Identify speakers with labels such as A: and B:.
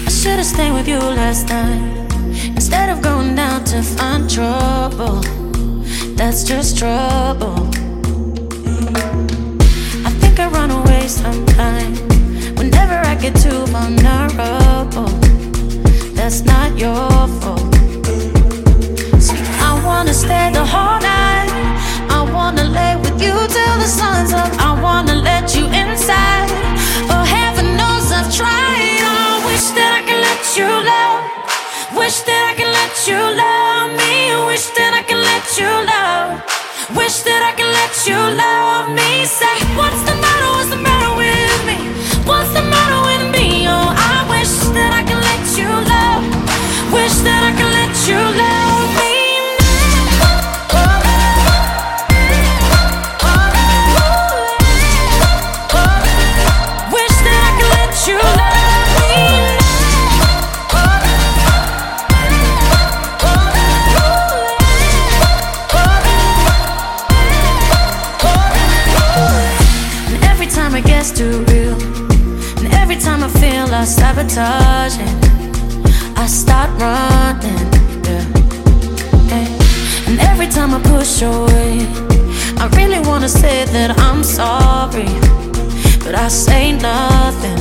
A: I should've stayed with you last night instead of going down to find trouble. That's just trouble. I think I run away sometimes whenever I get too vulnerable. That's not your fault. See, I wanna stay the whole night. I wanna lay with you till the sun's up. I wanna let you inside. Oh, heaven knows I've tried. I wish that I could let you love. Wish that I could let you love me. Wish that I could let you love. Wish that I could let you love me. Say, what's the matter? What's the matter with me? What's the matter with me? Oh, I wish that I could let you love. Wish that I could let you love me. It gets too real, and every time I feel I sabotage it, I start running, yeah. And every time I push away, I really wanna say that I'm sorry, but I say nothing.